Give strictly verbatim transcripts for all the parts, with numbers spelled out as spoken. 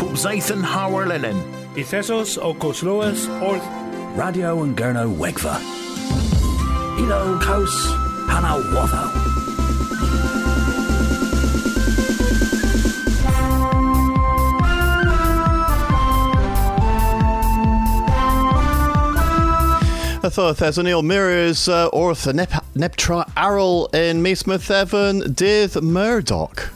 Zathan Howard Linen. Ephesos o Cosloas Orth. Radio and Gurno Wegva. Ilo Kos Panawatho. Atho there's O'Neill Mirrors uh, Orth Nep Neptra Arrol in Meesmouth Evan Dith Murdoch.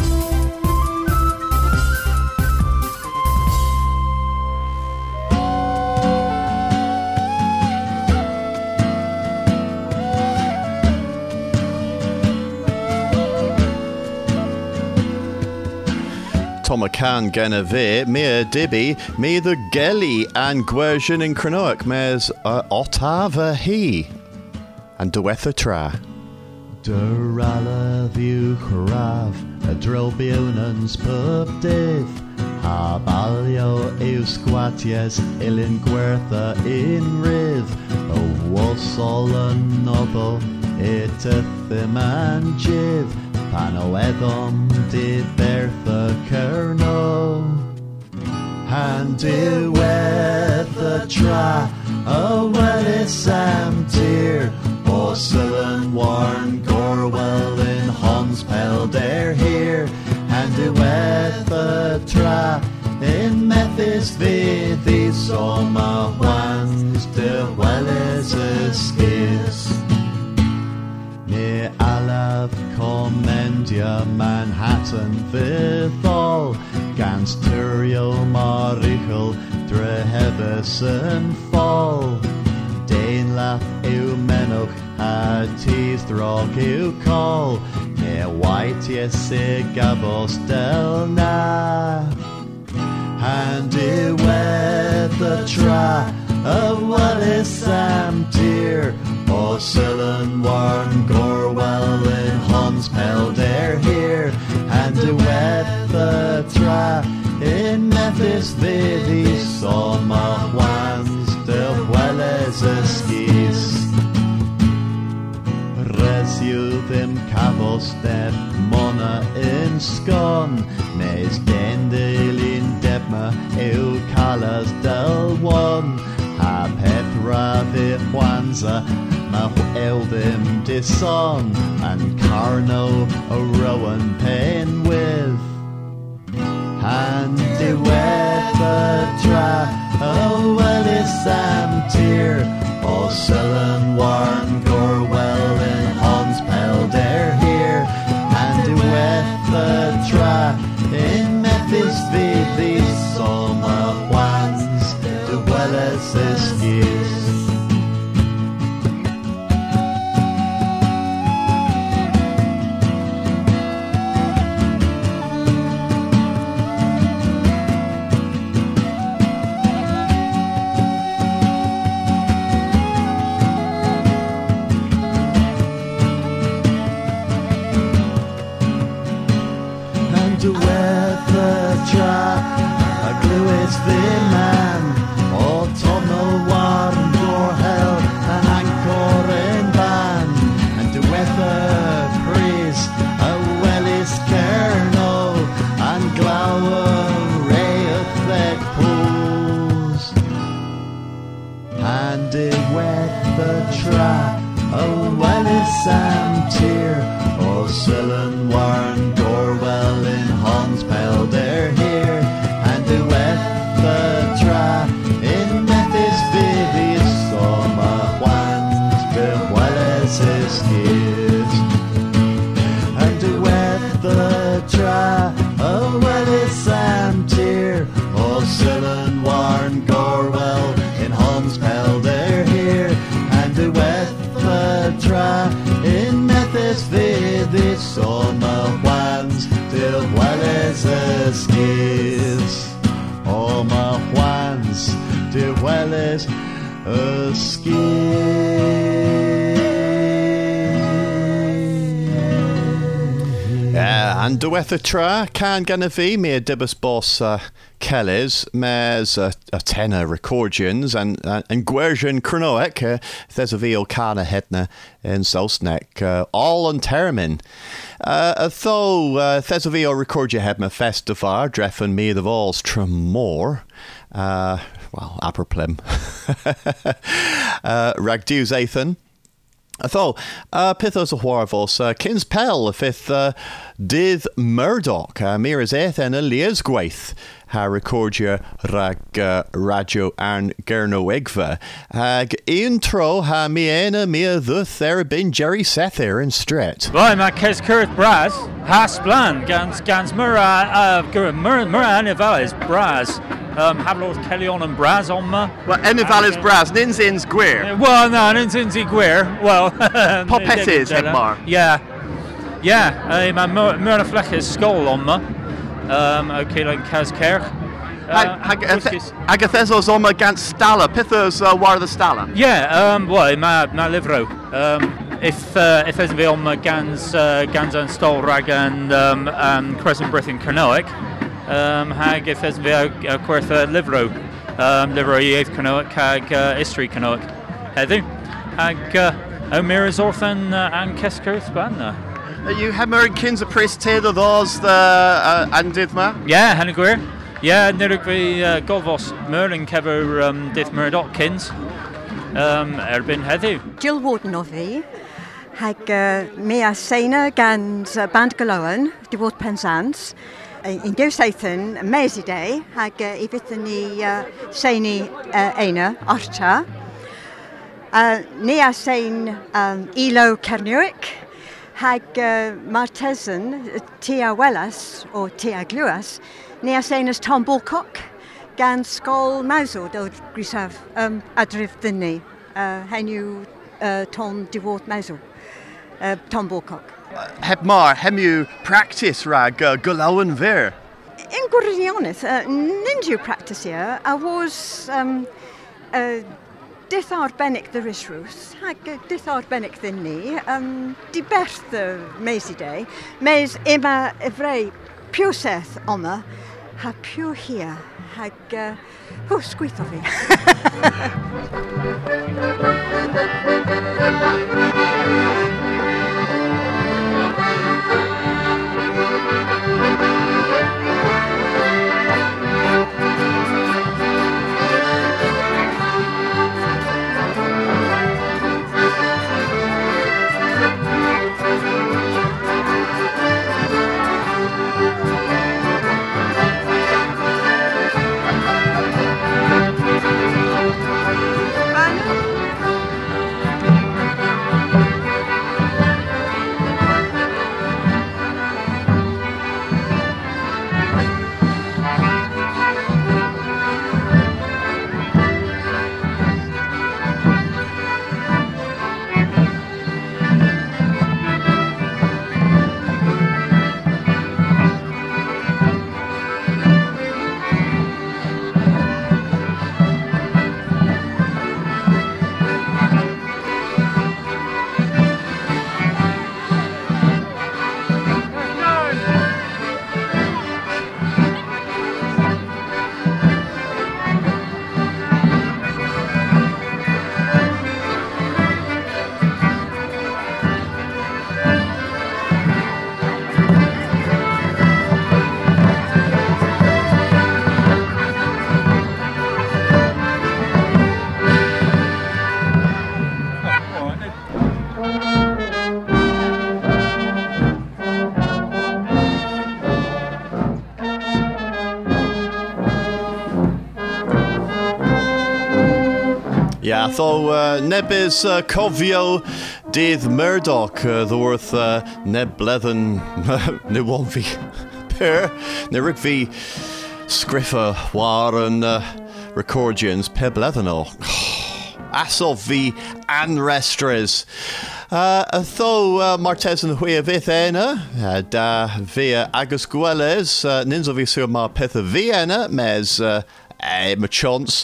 Toma Can Geneve, Mea Dibby, Me the Gelly and Gwersion in Cronoic, Mes uh, Ottava He and Dewetha Tra. Durala View Hrav, a drill Bunans Pub Div, Habalio Eusquatias, Ilin Gwertha in Riv, O Wassol and Nobo, Itethim and Jiv. Pano Edom did Bertha Kerno and Dewetha Tra a Wellis Sam Tyr Orsillan Warren Gorwell in Honspel Dare here and Dewetha Tra in Methis Vithi Soma Wans de Wellis Skis. Ne Alav Commendia Manhattan Vithol Gans Turio Marichel Drehevison Fall Dane Laf Eu Menoch Had Teeth Throg Eu Call Ne White Yese Gabos Del Na And Dewetha Tra a Wallis Sam Tyr Orsillan Warren Gorwell in Honspel Dare here and Dewetha Tra in Methis Vithi Soma Wans de Wellis Skis Resuthim Cavos Deb Mona in Scon Nes Dendelin Debma Eu Calas Del One Ha Petra Vihwanza Ma Eldim Dison and Carno a Rowan Pen with and Dewetha Tra a Wellis Sam Tyr Orsillan Warren Gorwell in Honspel Dare here and Dewetha Tra in Methis Vithi Soma Wans de Wellis Skis. And diwetha tra, can gana fi mi a dibus boss uh, Kellys, mes a, a tenor recordians and uh, and gwersion cronoec, uh, there's a veal carna hetna in Sosnek, uh, all on termin. Uh, though uh, there's a veal recordia hedma festivar, dreffen me the vols tremor. Uh, well, aperplem. uh, Ragdews Athan. Tho, uh, pithos a warvos, uh, Kins Pell, fifth, uh, Dith Murdoch, uh, Miras Ethan, a Liesgwaith, ha recordia rag, uh, radio and gerno egva, hag intro ha miena mia the therabin Jerry Sether in Stret. Well, ma kes Kurth Braz, has plan, gans, gans mura, uh, mura, mura anivales, Braz. Um, Hablos Kellyon and Braz on ma. Well, Enivales Braz, Ninzins Gwir. Well, no, Ninzins Gwir. Well, Popettis, Hedmar. Yeah. Yeah, I'm a Murna Fleches skull on ma. Um, okay, like Kazkerch. Agathezos on ma gant Stala, Pithos uh, war the Stala. Yeah, um, well, ma, ma livro. Um, if uh, if there's on ma gans, uh, gans and Stolrag and, um, and Crescent Brithin Kernoic. Um, hag if there's a quertha livro, um, livro eighth canoic, hag uh, history canoic. Heddu, hag uh, O'Meara's orphan uh, and Kesker Spanna. You have Merrick Kins a priest of those the uh, and Dithma? Yeah, Hanagwir. Yeah, Nirugvi uh, Golvos Merlin Kever um, Dithmer Dotkins. Um, Erbin Heddu. Jill Warden of the hag Mea Sena gans Band Galoan, de Wort Penzance. In Geusaithen, Mezi Day, hag Ivithani Saini Aina, Archa. Nia Sain Elo Kernuic, hag Martesan, Tia Wellas, or Tia Gluas, Nia Sainus Tom Bulcock, Gan Skol Mausod, or Grisav Adriv Thini, Henu Tom Devort Mausod, Tom Bulcock. Hebmar, hemu practice rag uh, Gulawan ver. In Gurdianis, uh, ninja practice here, I was um, uh, Dithard Bennick the Rishrus, hag Dithard Bennick the Ni, um, Di Berth the Maisie Day, Mays Emma Evrei Puseth Oma, ha pure here, hag uh, oh, squeeth of it. Yeah, though uh, Nebis uh, Covio Dith Murdoch, uh, the worth uh, Neb Blethen, ne won't be per, ne Rick v Scriffer, Warren uh, Recordians, Pe Bletheno, Asov v Anrestres. Uh, though uh, Martes and Huia Vithena, uh, da via Agusgueles, uh, Ninzovi sur ma Petha Vienna, mes uh, eh, machons.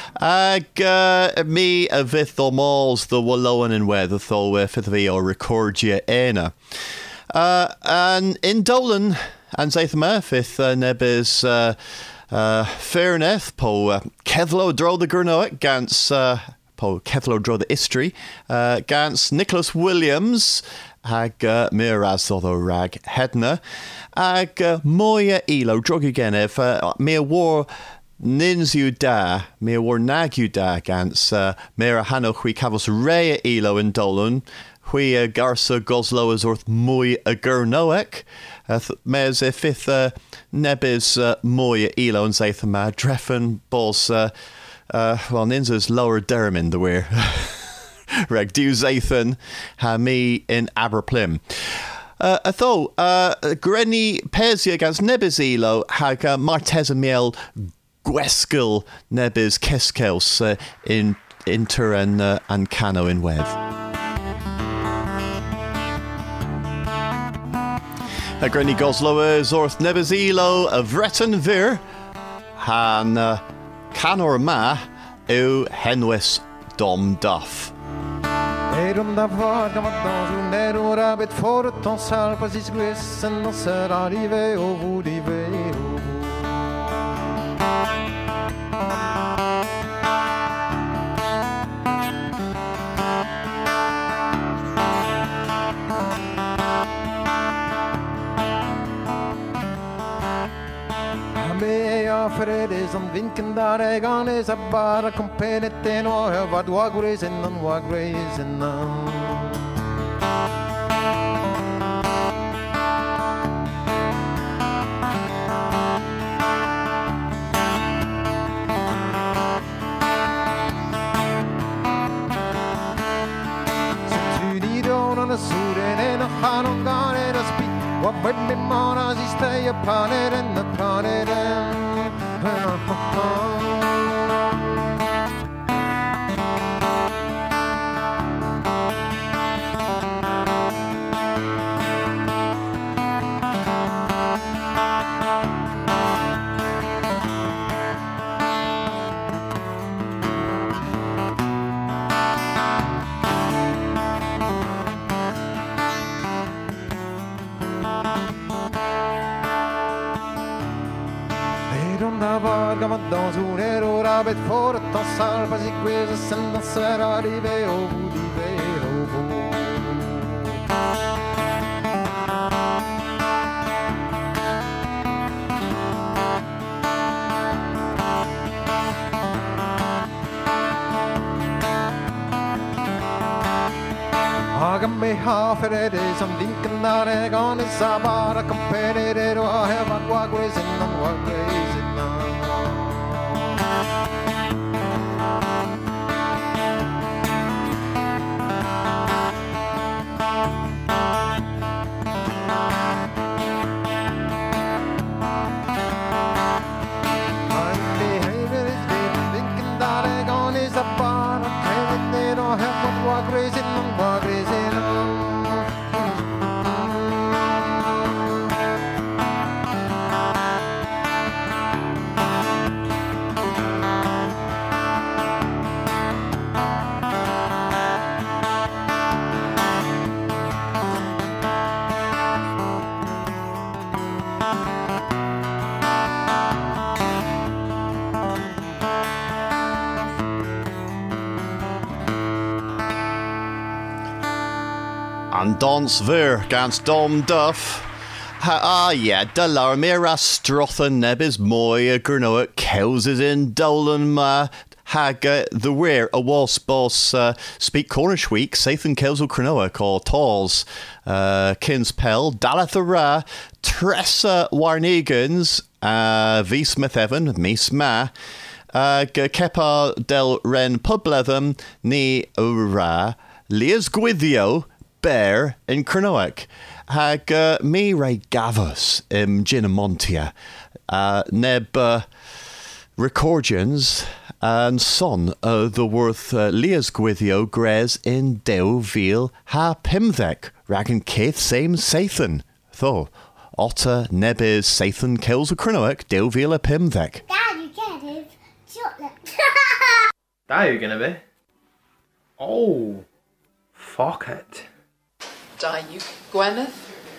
Ag uh, mi a vith o mals the wallowan in weather tho uh, fifth vi o recordia ena. Uh, and in Dolan, and Zaithama, fifth uh, Nebis uh, uh, Fairneth, po uh, Kevlo Dro the Gurnoic, Gans uh, po Kevlo Dro the Istri, uh, Gans Nicholas Williams, Hag uh, Miraz Thodo Rag Hedna, Ag uh, Moya Elo, Drogigenev, uh, Mea War. Nins you da, me war nag you da gans, uh, mera hano hui cavos rea elo in Dolan, hui uh, garsa goslo as orth mwy a gurnoec, uh, mes e fifth uh, nebis uh, mwy elo in Zaithama, dreffen bos, uh, uh, well, nins is lower dermin the weir. Reg du Zathan, ha me in Aberplim. Uh, Atho, uh, Grenny Pesia against nebis elo, hag uh, Marteza Miel Gwesgil nebis Keskels uh, in Inter and uh, and Cano in Web. A Grenny Gosloa Zorth nebis elo a Vreton Vir Han uh, Canor Ma U Henwis Dom Duff. Erum da var gammalt dans un nero rabbit for a ton sal pas is gwis and no ser arrive o vudi veo. Fredes om vinken där ägan är så bara kompetenten och hör vad wagreisen och wagreisen. On the Sudan and a Hanon gone and a speak. What but me monas is stay upon it and upon it and dans un ero rabbit for a ton sal pas i quesa sen non ser arrive o di vero. Agam me half it is I'm thinking that I gone is about a competitor I have a wagways and non wagways and non. And Dons Ver gans Dom Duff. Ha, ah, yeah, Dalar Mira Strotha Nebis Moy, a Gurnoa, Kels in Dolan Ma, Haga, the Weir, a Wasp Boss, uh, Speak Cornish Week, Sathan Kels Cronoa, call Talls, uh, Kins Pell, Dalathara, Tressa Warnegans, uh, V Smith Evan, Miss Ma, uh, Kepa Del Ren Publetham, Ni Ura, Lias Gwithio, Bear in Cronoic. Hag uh, me Ray Gavus im Ginamontia. Uh, neb uh, Recordians and son of the worth uh, Lias Gwithio Grez in Deo Veal ha Pimthek. Ragan Keith same Sathan. Tho. Otta nebis Sathan kills a Cronoic Deo Veal a Pimthek. Dad, you can't have chocolate. That you're gonna be? Oh. Fuck it. Da you, Gwyneth?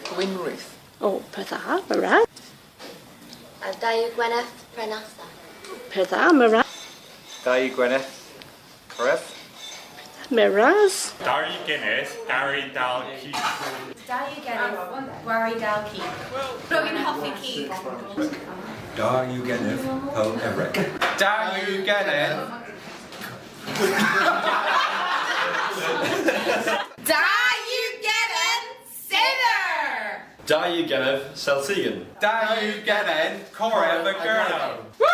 Gwynruth. O, Pydda, Mara. A Dau Gwyneth Prenasa. Pydda, Mara. Dau Gwyneth Corref. Miraz. Dari Guinness, Gary Dal Keith. Dau Gwyneth, Gary Dal Keith. Rwy'n hoffi Keith. Dar you Genef, Paul Everett. Dau Gwyneth. Dau Gwyneth Sinner. Dau Gwyneth Celsian. Dau Gwyneth Corref y Gyrno.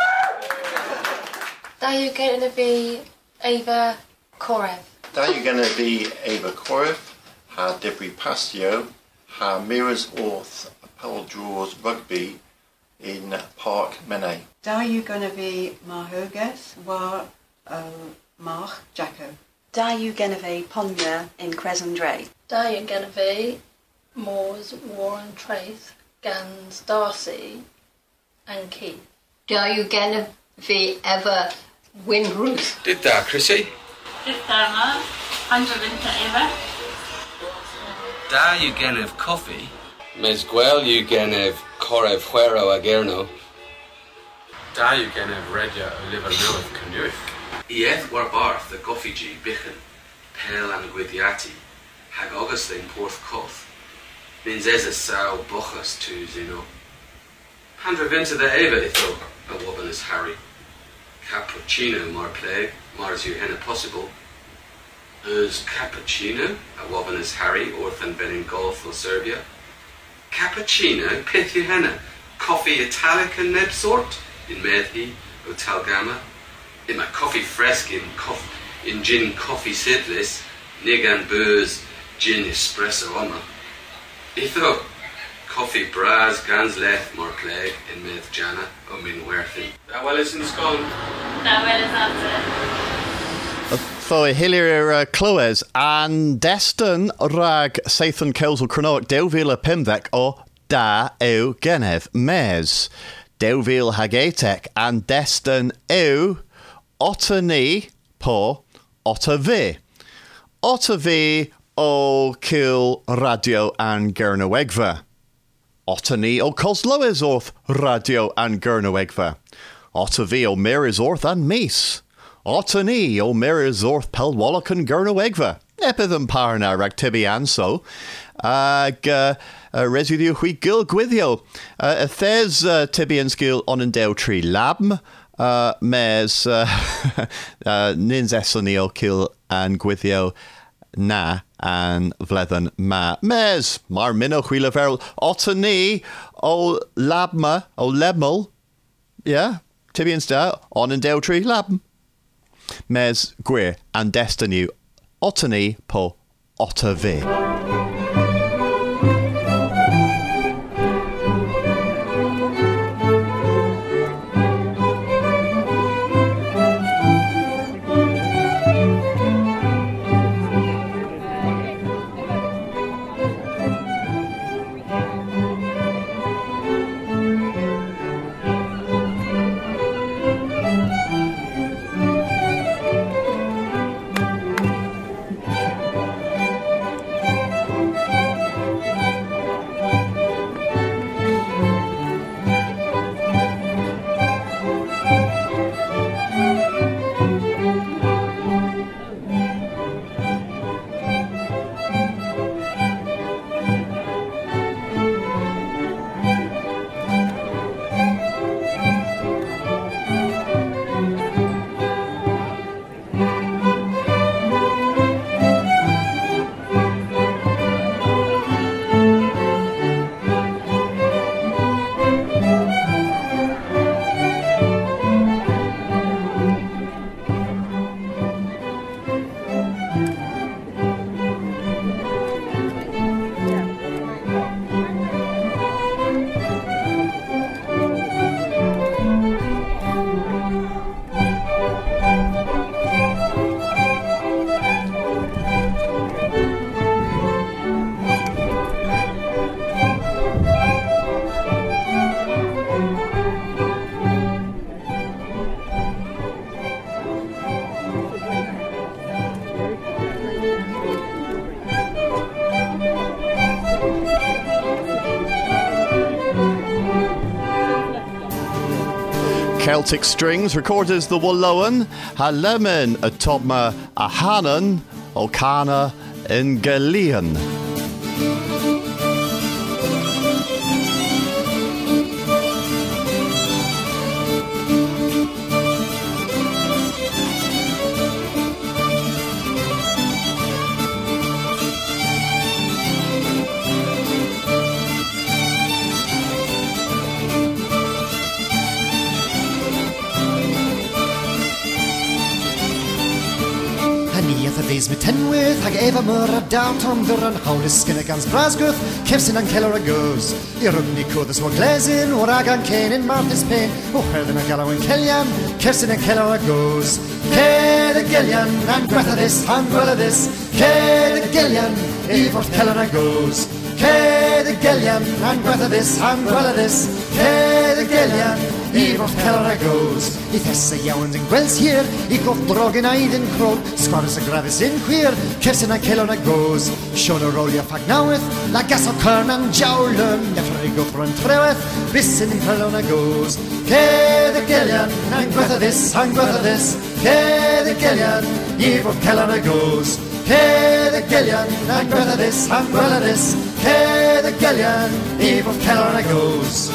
Dau Gwyneth fi Ava Corref. Dau Gwyneth fi Ava Corref, ha Dibri Pastio, ha Mira's Orth, Apple Draws Rugby in Park Mene. Dau Gwyneth fi Marhoges, war o March Jacko. Dau Gwyneth fi Ponya in Crescent-Dre. Dau Gwyneth fi Moors, Warren Trace, Gans, Darcy and Keith. Dau Gwyneth fi Eva Windruth. Did that, Chrissy? Did that, man. Hundred into Eva. Dau Gwyneth Coffee. Mesguel Gwyneth Corref Huero Agerno. Dau Gwyneth Regia Oliver Milith Canuic. Ieth war barth the Goffiji Bichen, Pel and Guidiati, Hag Augustine Porth Coth. Means as a sow bochas to Zeno. Hundred into the Eva itho, a woman is Harry. Cappuccino mar plague, mars you henna possible. Us cappuccino, a woman is Harry, orphan ben in Golf or Serbia. Cappuccino, pith you henna, coffee italic and neb sort, in Medhi, o Talgama. In my coffee fresk in cof in gin coffee sidlis, nigan booze, gin espresso oma. Itho, coffee bras, gans leth more plague, in Meth Jana, o min werthin. That well is in Scone. That well is answer. Fo Hillier uh, Clywes and Destin rag Saithan Kelsel Cronoic Deuvil Pimvec o Da Ew Geneth Mes. Deuvil Hagetek and Destin Ew Otani po Otavi. Otavi o Kill Radio and Gernowegva. Otani o Cosloes orth Radio and Gernowegva. Otavi o Miris orth and Mees. Otani o Miris orth Pelwallach and Gernowegva. Epithem parna rag tibi anso. Ag uh, uh, residue hui gil gwithio. Uh, Ethes uh, tibi and skill on and deo tree labm. Uh, mes uh, uh, nins esoni o kill and gwithio na and vlethen ma. Mes mar minno chwila feral. Otani o labma o lebmel. Yeah, tibi and sta on and deo tree labm. Mes gwir and destiny Otani po Otavi. Celtic Strings recorded the Wallowan, ha lemon a topma a Hanan, O'Cana in Galean. These me tenwydd hag efa myr a down tom fyr an hawlus gynna gans brasgwth cefsyn an celor a goes I rwgni cwddys wa glesyn o'r agan cen in Martha's Pain o herddyn a galaw yn celian cefsyn an celor a goes Ced y gelian an gwethadus han gwelydus Ced y gelian I fod celor a goes Ced y gelian an gwethadus han gwelydus Ced y gelian I fod celor a goes I thesa iawn yn gwels hir I goff drog yn aid yn crog Sgwars y grafus yn chwir Cefsyn a celor a goes Sion o rolio ffag nawydd La gas o cyrn am jawlym Neffr I goffro yn trewedd Bysyn yn celor a goes Ced y gelian Na'n gwethadus, a'n gwethadus Ced y gelian I fod celor a goes Ced y gelian Na'n gwethadus, a'n gwethadus Ced y gelian I fod celor a goes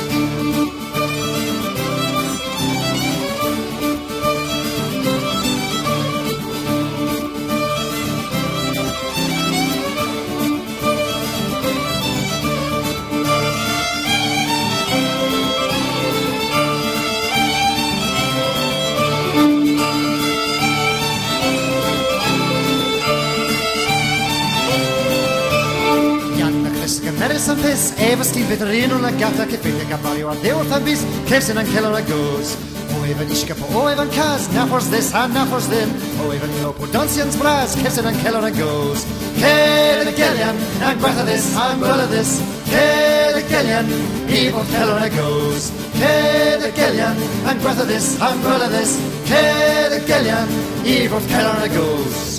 Nerys am pys, efo sgyn fydd yr un o'n agata Cyffeithio gan fario ar ddew wrth am bys Cefsyn an celor a goes O efo nisgap o efo cas Na ffors this a na ffors ddim O efo ni o podonsians bras Cefsyn an celor a goes Ced y gelian Na gwethadus a'n gwelydus Ced y gelian I fod celor a goes Ced y gelian Na'n gwethadus a'n gwelydus Ced y gelian I fod celor a goes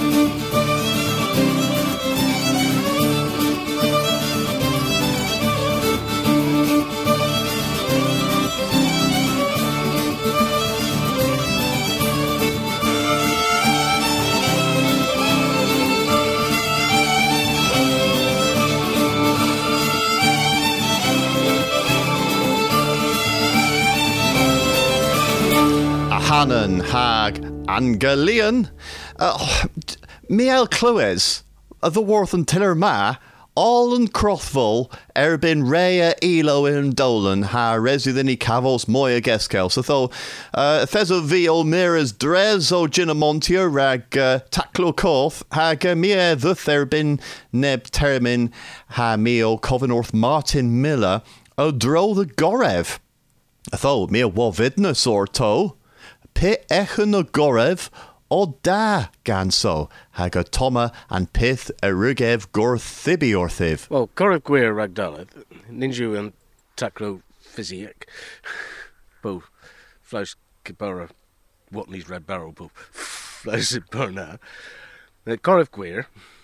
Hanan hag Angalian. Uh, Miel Clywes, a the worth and tiller ma, all and crothful, erbin rea elo in dolan, ha residini cavos moya geskel. So though, uh, thezo vi o miras dres o ginamontia rag uh, taclo corth, hag uh, mia the therbin neb termin, ha meo Covenorth Martin Miller, o dro the Gorev. Though mia wavidness or to. Pe echyn o gorev o da ganso hag o toma and pith a rugev gorthibi orthiv. Well, gorev gwir ragdalad, ninju and taclo physic. Bo flash kibara Watley's red barrel bo flash it burna. Gorev gwir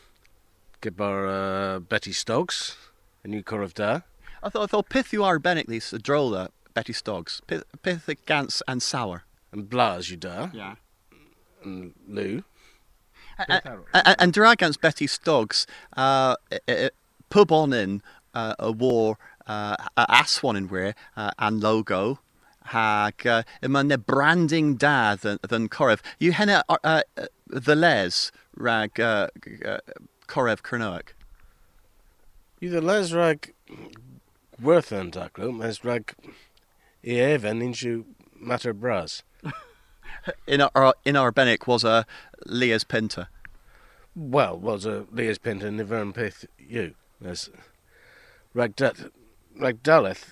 kibar Betty Stoggs, a new gorev da. I thought I thought pith you are Bennett these a drolla Betty Stoggs. Pith pith gans and sour. And Blas, you da. Yeah. And Lou. And, and, and Dragans Betty Stoggs, uh, uh, pub on in uh, a war, uh, aswan in wear, uh, and logo, hag, uh, man ne branding da than, than Korev. You henna, uh, uh, the les, rag, uh, uh, Korev Kernoak. You the les rag, worth and taklo, as rag, even into matter bras. In our in our Bennick was a Leah's Pinter. Well, was a Leah's Pinter in the Vern Pith you as Ragdat Ragdaleth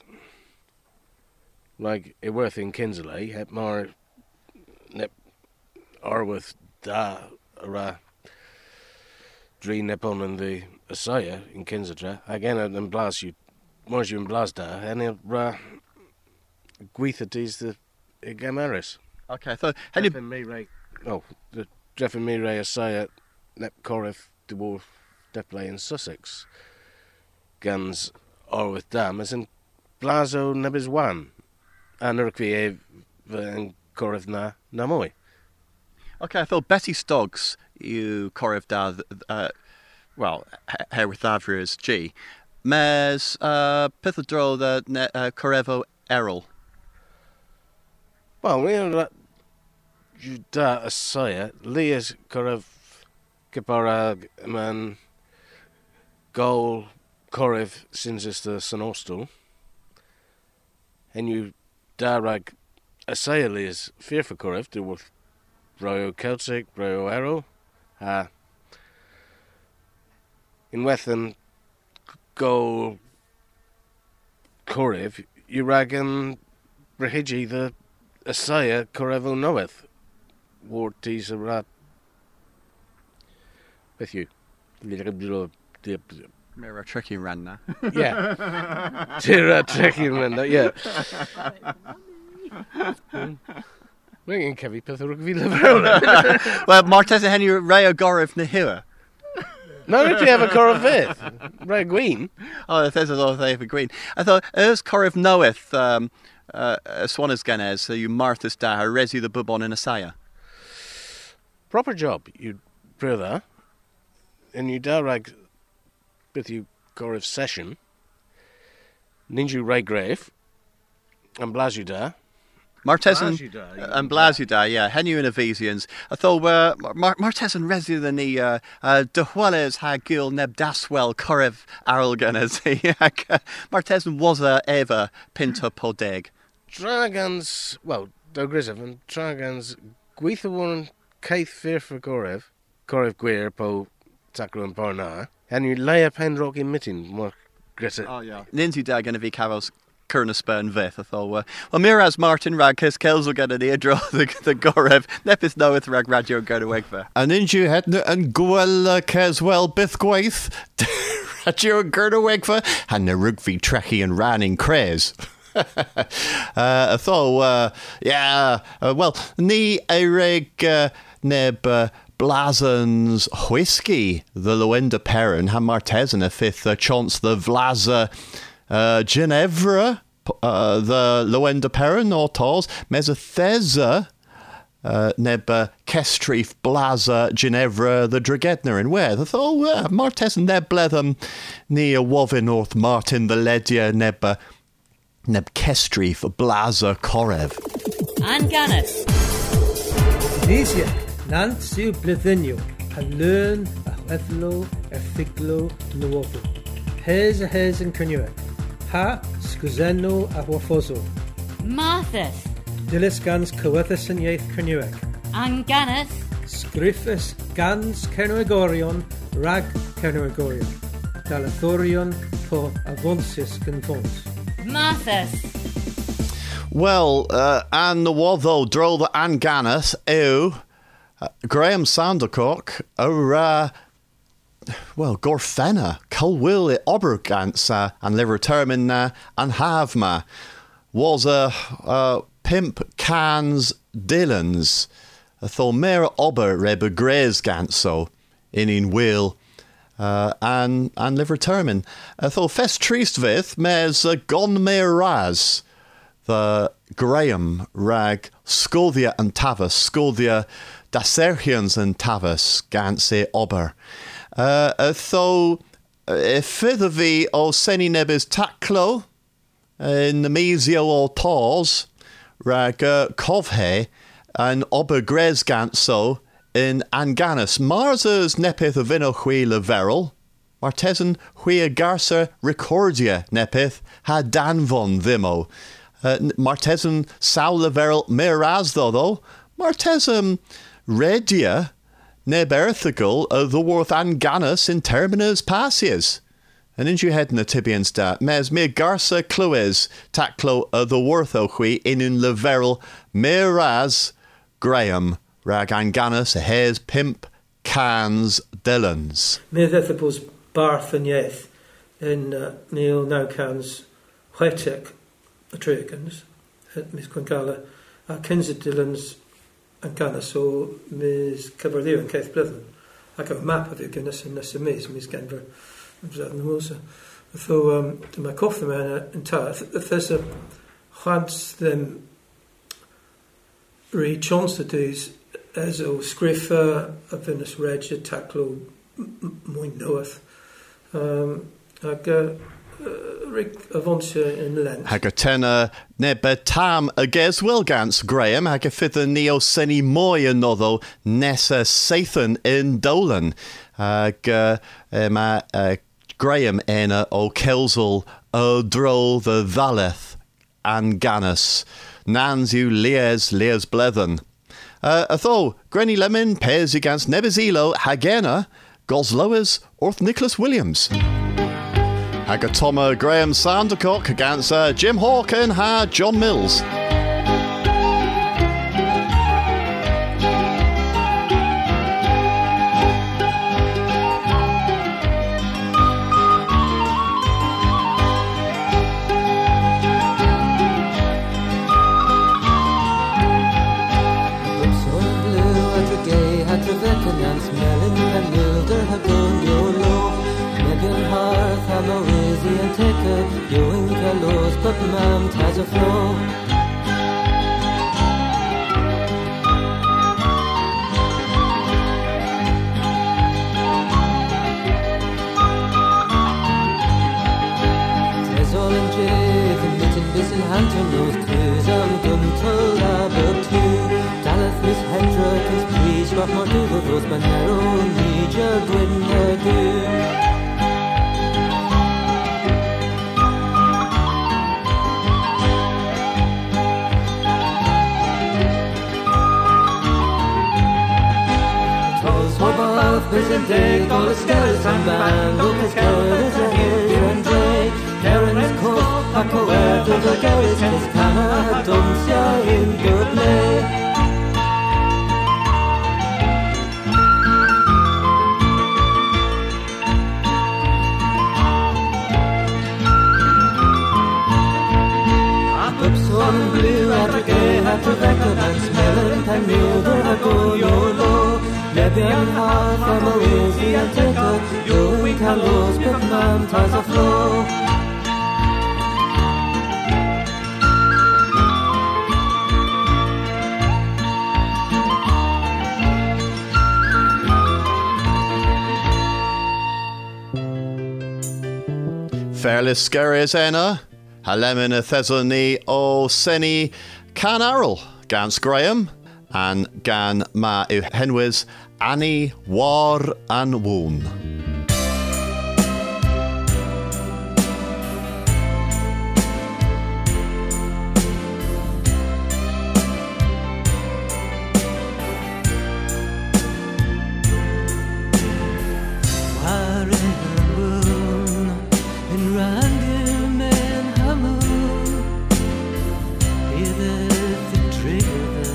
like it worth in Kinsley at Mar Nep Arworth da ra Dree Nepon and the Asaya in Kinsadra again and Blas you Mars you and Blas da and it ra Gweithatis the Gamaris. Okay, so Jeff and Mireille, oh, the Jeff and Mireille Asaya, Nep Corrif, the Wolf, Deplay in Sussex. Guns are with Dam, as in Blazo Nebis one. And Urkvi and Corv na Namoy. Okay, I thought Betty Stoggs, you Corv da, uh, well, here with Avria's G. Mes, uh, Pithadro the uh, Correvo Errol. Well, we are da Asaya, Leas Corv Kiparag man Goal Corv since the Sanostal. And you darag Asaya Leas Fear for Corv, do with Royo Celtic, Royo Arrow. Uh, in Wethan Goal Corv, you ragan Rahiji the Asaya Correvo knoweth. Warties a rat with you. Mira tricky randa. Yeah. Tira tricky randa, yeah. Ringing Kevy Pitheruk Villa. Well, Martez Henry Rayo Gorif Nahira. No, did you have a Corvette? Ray Green. Oh, there's a lot of Ava Green. I thought, as Corv knoweth, um, uh, Swanas Ganez, so you Marthas da, Resi the Bubon in Asaya. Proper job, you brother. And you darag with you Corv session. Ninju Ray Grave. And Blazuda. Martezan and Blazuda, yeah, Henu and Avesians. I thought uh, Mar- Martezan Resi than the uh, uh, Dehueles Hagil Nebdaswell Correv Aralganas. Martezan was a Eva Pinto Podeg. Dragons, well, Dogrizav and Dragons Gweithawarn Keith Fear for Correv, Correv Gwir Po Takru and Barna, and you lay a Penrock in Mittin, more Greta. Oh, yeah. Ninzi da gonna be Caros. Kurnaspern Vith, I thought, uh, well, Miraz Martin Ragkis, Kelso gonna near draw the the Gorev, Nepis knoweth Rag Radio go to Wegver. And Inju Hedna and Gwella Keswell Bithgwaith, Radio Gerda Wegver, and the Rugby Trekkie and Ran in Craze. uh, I thought, uh, yeah, uh, well, Ni Ereg uh, Neb uh, Blazon's Whiskey, the Loenda Perrin, Han Martezan, a fifth uh, chance the Vlaza. Uh, Ginevra, uh, the Loenda Perrin, or Tals, Mesothesa, uh, Neb Kestrif, Blaza, Ginevra, the Dragedner, and where? The oh, uh, Martes Neb Bletham, near Wovin, North Martin, the Ledia, Neb, uh, Neb Kestrif, Blaza, Korev. An Gannis. Nisia, Nant Siu Blethinio, a learn, a Wethlo, a Figlo, Nuovo. Hez a Hez and Kernuek. Ha, Scuzeno a Warfozo. Marthas. Dilis Gans Coethus and Yaith Kernuek. Anganus. Scriffus Gans Kernuegorion, Rag Kernuegorion. Dalathorion po Avonsis Confons. Marthas. Well, uh, and the Watho Droll the Anganus, ew, uh, Graham Sandercock, or, uh, well, Gorfenna, Culwill, Oberganza, and Livertermin, and Havma, was a uh, Pimp Cans Dillons, a Thomera Ober Reba Grays Ganso, in in Will, uh, and and Livertermin. A Tho Fest Tristvith, Mes Gonmer Raz, the Graham Rag, Scodia and Tavis, Scodia, Daserhians and Tavis, Ganse Ober. Uh, uh, though, if uh, the o Seni Nebis Taklo, in the Mesio or Tors, Rag uh, Kovhe, and Ober Gresganso in Anganus, Mars's Nepith of Vino Hui Leverel, Martesan Hui Garsa Recordia Nepith, had Danvon Vimo, uh, Martesan Saul Leverel Miraz though, Martesan Redia. Neb Erthigal of the Worth Anganus in Terminus Passias. And in you head in the Tibian stat, Mes me Garsa Clues, Taklo of the Worth Ohui in un Leverel, Miraz, Graham, Rag Anganus, Hez, Pimp, Cans, Dillons. Me Ethipos Barth and Yeth in uh, Neil Naukans, Whetek, the Trigans, Miss Quincala, uh, Kinsa Dillons. And Gannis, so Miss Caberlier and Keith Blithen. I got a map of your Guinness and this is Miss Denver. So, um, to my coffee man in Tarth, if there's a chance them ri Chonstadus as o scriffa a Venus Regia taclo mwyn noath. Um, ag uh, Rick Avonsia in Lent. Hag a tenor nebe tam a geswil gans Graham hag a fither neo seni moi another nessa Sathan in Dolan. Hag uh, ma uh, Graham ena o Kelsel o drol the Valeth and Gannis. Nans you Leas Leas Blethen. Uh, atho Granny Lemon pairs against Nebezilo Hagena Goslowers Orth Nicholas Williams. Hagatoma Graham Sandercock against uh, Jim Hawken ha John Mills. Ewing Kellos, but Mam has a flow. There's all in Jay, the knitting bis in Hunter North Cruise, I'm Guntel Labor too. Dallas Miss Hendrick is preach, but not do the rose, but narrow, need your Gwynner do. There's a day called a skeleton band, look as good as a hair and day. Karen's coat, a coed of the Garris, his canna, dumps ya in good lay. Up so blue, at a gay, at a record, and smelling, and milder, a go, your low. Lebian half am a lazy and taker, you we can lose, but man ties a flow. Fairly scary as enna, Halemin a Thessalony o Seni Canarl, Gans Graham. And gan ma yw henwys Annie War and Woon. War and Woon in Rangum and Hamoon. Here the trigger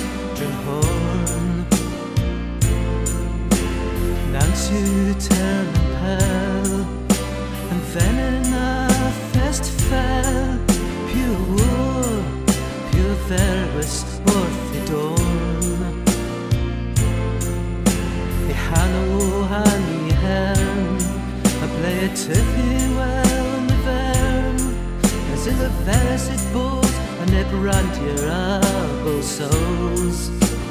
to turn and pearl, and then in a fest fell, pure wool, pure verus, worth the dawn. I hanno hanny hen, I play a tiffy well in the vern, as in the verus it both, and it brand your elbow souls.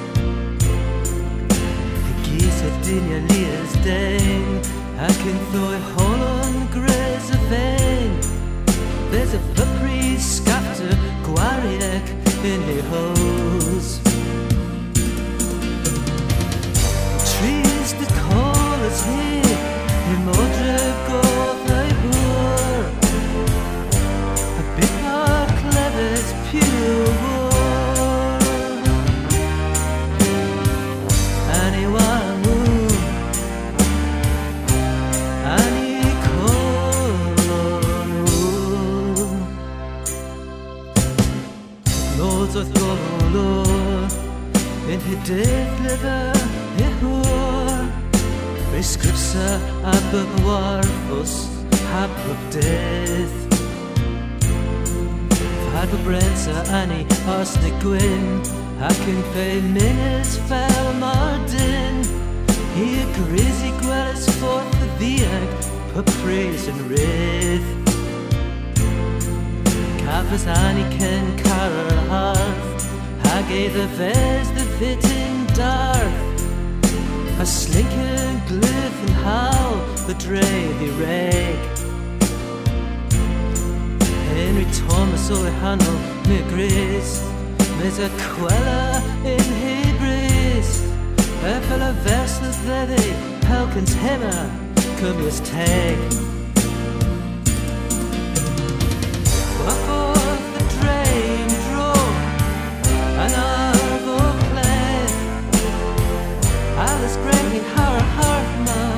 Dinja Lias Dane, I can throw a hole on graze a vein. There's a puppery scafter, guariac in the hose. Trees that call us here, in Modra go they poor. A bit more clever's pure. Anyone of Golor, in his death liver, he wore. Prescripsa above warfus, above death. Fadwa Brensa, Annie, Arsenic Gwyn, I can pay minutes, fell Mardin. Here, crazy Gwellis forth the Viag, put praise and wraith. Cafes Annie Ken Carol Hearth, Hag the ves the fitting dark, a slinking glyph and howl the dray the rag. Henry Thomas O'Hanlon me grace, met a quella in Hebrews, a fella vessel that they Halkins hammer could was tag. What for the drain draw an arvo play, Alice Gray her heart ma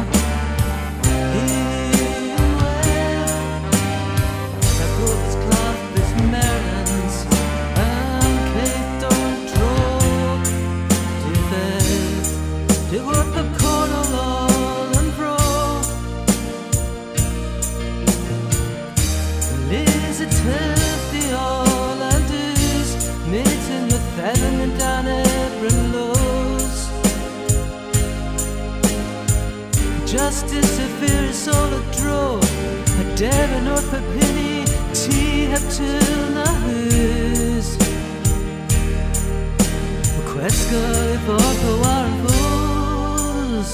Justice a very solid draw, a Devon or a penny, tea up till na who's Quesco if all the warbles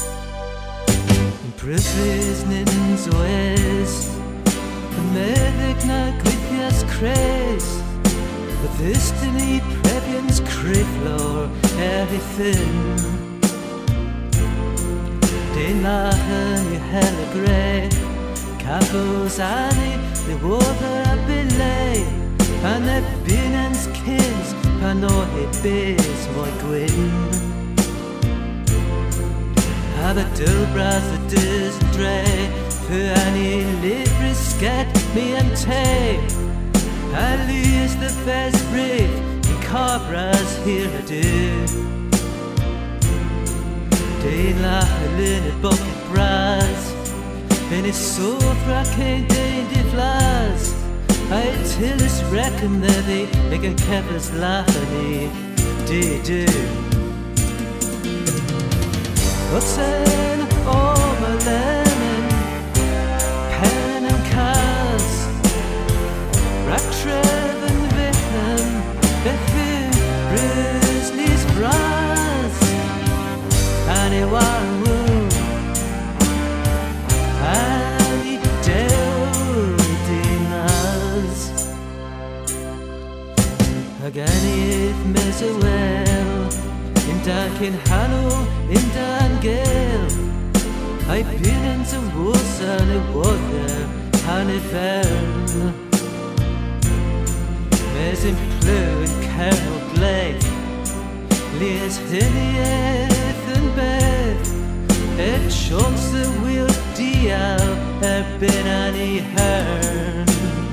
Bruce's nins west, the medic na Gwithias craze, the destiny prebians criflor everything. Den lachen you hella grey, Capos Annie, the water a belay, and the binans kids, and all he bears my gwyn. Have a dull brass that doesn't dray, for any livery scat me and tay. I lose the best brief, and Cobras here I do. They laugh in a bucket brass, and it's so fracking dainty flies. I till it's reckon that they make a keepers laughing, they do. What's in all my lemon, pen and cars, rack trev and Vietnam, Bethu, Grizzly's brass, anyone wound, any dinas. Again if miss a well, in Duncan Hanno, in Dan Gale, I've been into woods and it water, and it fell. Mesin Plew and Carol Blake, Liz Hillieth and Beth, it shows the wheel dial, a been any hern.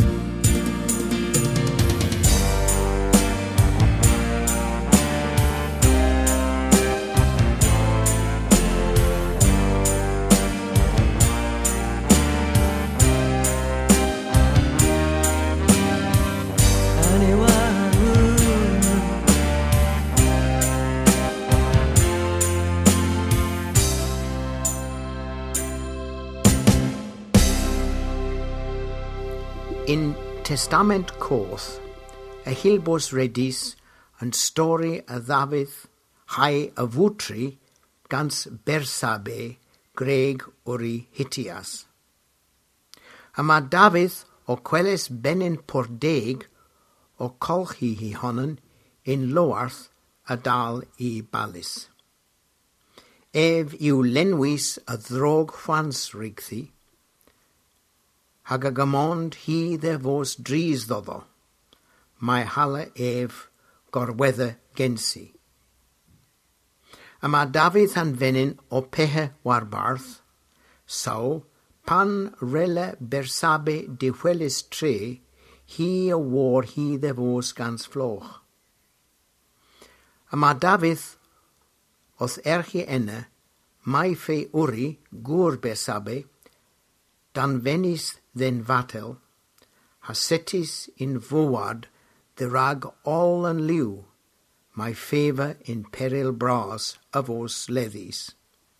In Testament Coth, a Hilbos Redis and story a David Hai a Vutri gans Bersabe Greg Uri Hitias. Ama David o Queles Benin Pordeg o Colchi hi honnen in Loarth a Dal I Balis. Ev iu lenwis a drog fans rigthi, Hagagamond he there was dries doddo, my halle ev gorwether gensi. Ama David han venin o pehe warbarth, so pan relle bersabe de huelis tre, he a war he there was gans floch. Ama David oth erchi enne, mai fe uri gur bersabe, dan venis then vatel, hasetis in voad the rag all and liu, my favour in peril bras of os leddies.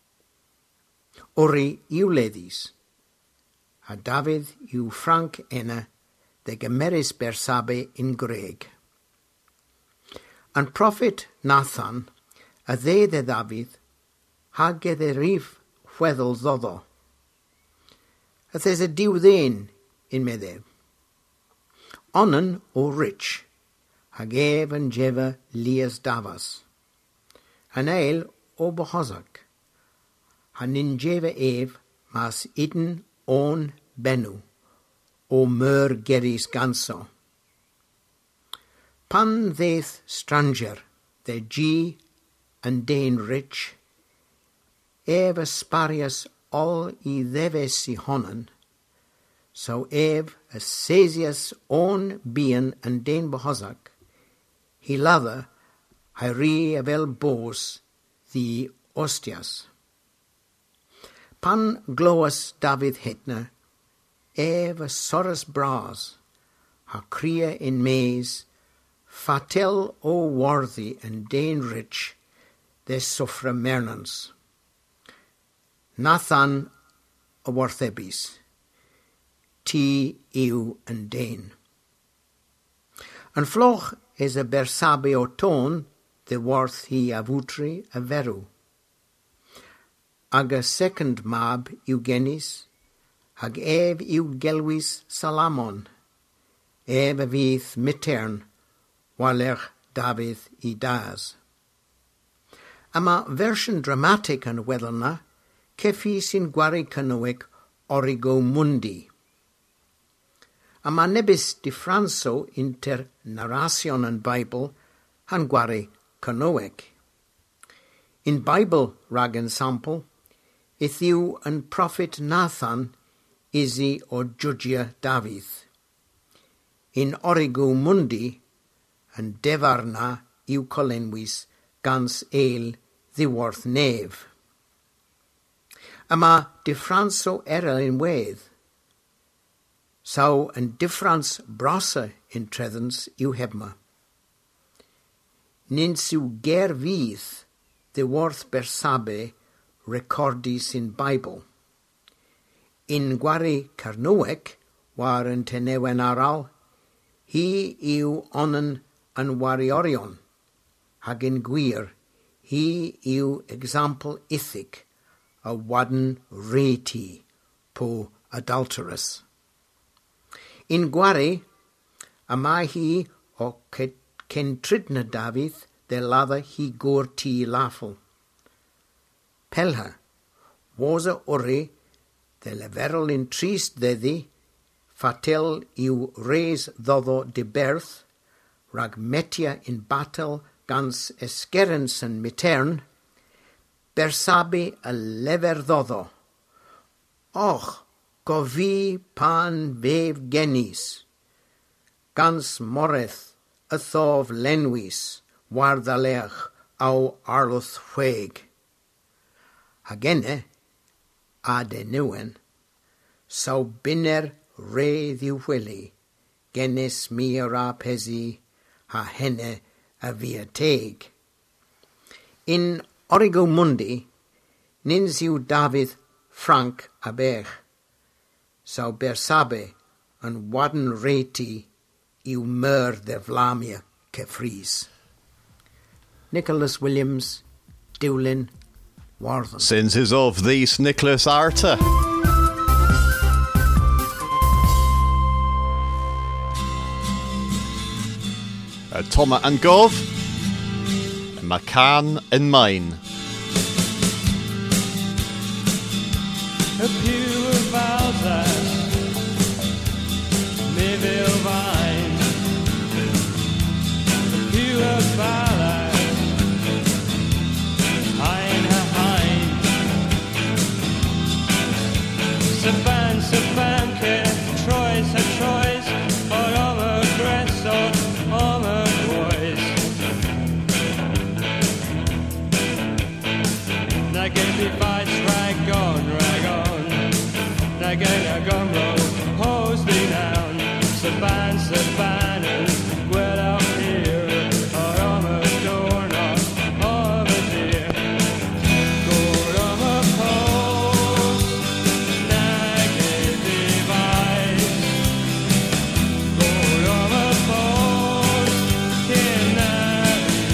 Uri iu leddies, a David iu frank enne, the gemeris bersabe in Greg. And prophet Nathan, a dde de David, hagedd e rif chweddol ddoddo. A there's a diw ddein in meddew. Onan o rich, hag ef yn jefa lias davas. An eil o bohozak, han in jefa ef mas idyn on benw, o myr geris ganso. Pan ddeith stranger, the G and Dane rich, ef asparias all I ddefes I honan, so ef asesias on bian and Dane bohozak, hi lather, hi ri avel bos the ostias. Pan gloas David Hitner, ef a soras bras, ha cria in maze, fatel o worthy and Dane rich, the suffra mernans. Nathan a worthebis, T ew and Dane. And floch is a bersabe o ton, the worth he avutri a veru. Ag a second mab eugenis, hag ev ew gelwis salamon, ev a vith mitern, waler David I das. Ama version dramatic an weddalna, kefis in gwari canoic origo mundi. Ama nebis di Franso inter narration and Bible han gwari canoic. In Bible rag ensample, ithiu and prophet Nathan isi o judgia David. In origo mundi, and devarna iw colenwis gans eil ddiworth nef. Ama diffranso erel in wedd. Saw and diffrans brosa in trethens iw hebma. Nins iw ger fydd ddiworth bersabe recordis in Bible. In gwari carnwec war yn tenewen aral, hi iw onan an wariorion, hag in gwir, hi yw example ethic, a wadden reti po adulterous. In gwari, ama hi o centridna David, de lather hi gor ti lafel. Pelha, wosa ori, de leverol in trist deddi, fatel yw res ddodo de berth, rag metia in battle gans eskerens and mitern, bersabi a lever ddodo. Och, go vi pan vev genis, gans moreth a thov lenwis, wardalech au arloth chweg. Hagene, a de newen, sau binner re ddiw wili, genis mi ra pesi, ha henne a via teg. In origo mundi, nins yw David Frank a bech, sau bersabe an wadden reti yw myr de vlamia cefris. Nicholas Williams, Dewlin, Warden. Sins is of these Nicholas Arta. Uh, Toma and Gov, McCann and Mine. A pure Balzac, Mayville Vine, a pure Ballad, Hein a Hein, Saban, Sabanke, Troyes a Troyes, or over Gresso. Nagel fights rag on, rag on. Nagel a gun roll, hose me down. Saban, Saban, and well out here. Or on a door knock, over there. Go on a post, Nagel device. Go on a post, in that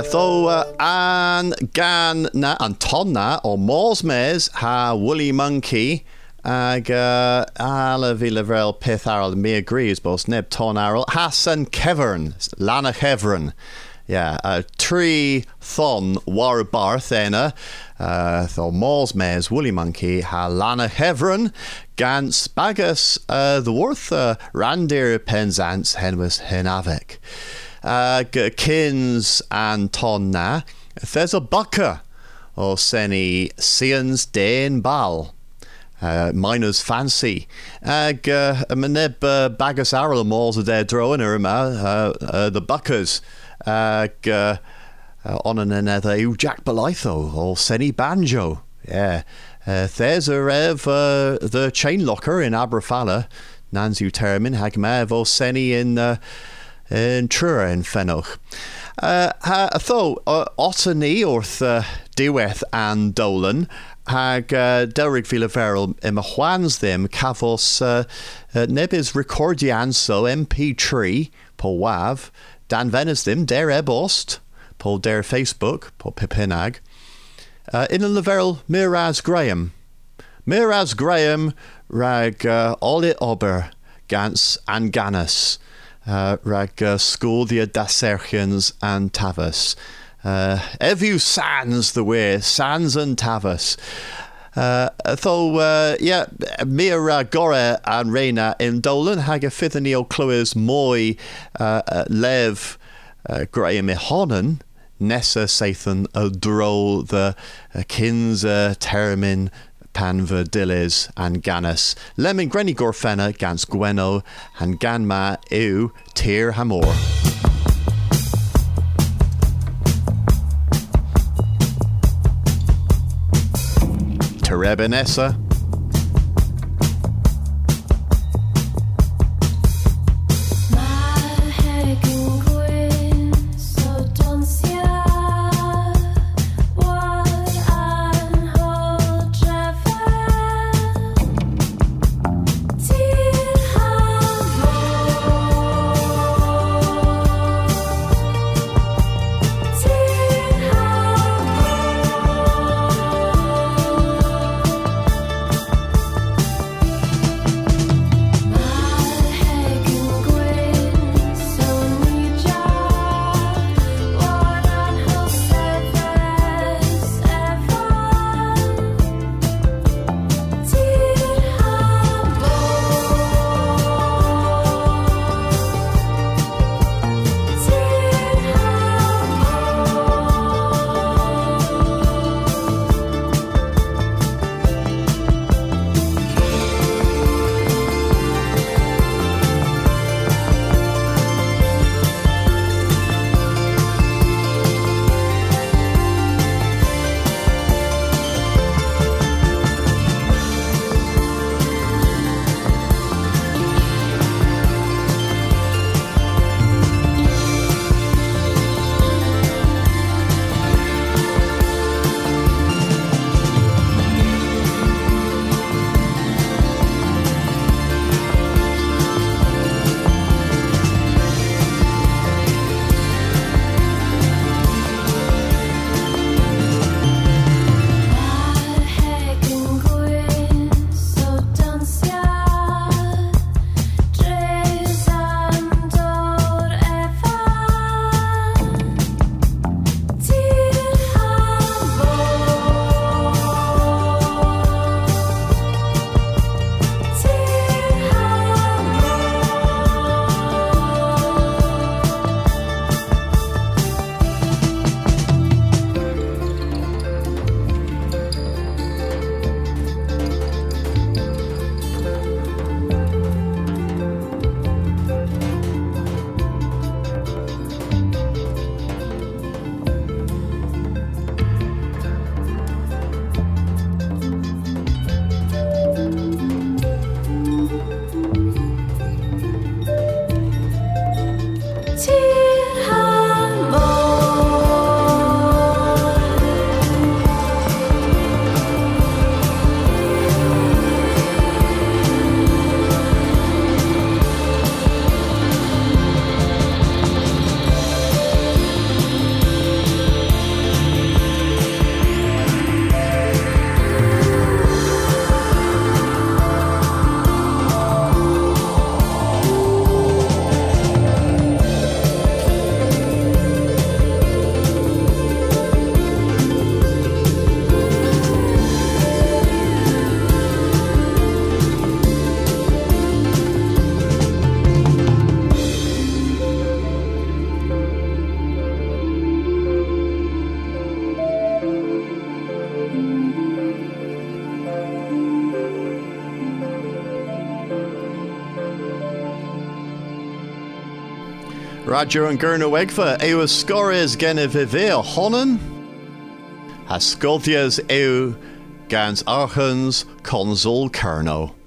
Tho uh, an gan na an tonna o mors mes ha woolly monkey ag uh, ala vilavrel pith aral me agrees bos neb ton aral Hassan Kevern Lana Kevern. Yeah, uh, tree thon war barth ena uh, tho mors mes woolly monkey ha Lana Hevron gans bagus uh, the worth uh, randir penzance henwas henavik. Uh, g- kins and tonna there's a bucker or seni seans den bal uh, miners fancy ag uh, maneb uh, bagus aral malls a dead drawing uh, uh, the buckers ag uh, uh, on an another u Jack Belitho or seni banjo. Yeah, uh, there's a rev uh, the chain locker in Aberfalla Nanzu termin hag mev or seni in uh, in Trura in Fenoch. Uh, ha, tho, uh, Ottany orth uh, diweth and Dolan hag uh, Derek Villaferal imahwans them cavos uh, uh, nebis recordianso M P three po wav Dan Venice them der ebost po der Facebook po pipinag uh, in a leverel Miraz Graham Miraz Graham rag uh, olit ober gans and ganus Uh, rag uh, school the Daserchians and Tavus. Uh, Evu sans the way, sans and Tavus. Uh, though, uh, yeah, Mira Gore and Reina in Dolan hag a fithany o clues moi uh, uh, lev uh, Graham Ihonan Nessa Sathan a dro the uh, kins uh, termin Panva Dillis and Gannis Lemon Grenny Gorfena Gans Gweno and Ganma Eu Tir Hamor. Terebenessa Roger and Gurno Egfa, eu scores genne vive honnen. Hascothias eu gans archens consul Kerno.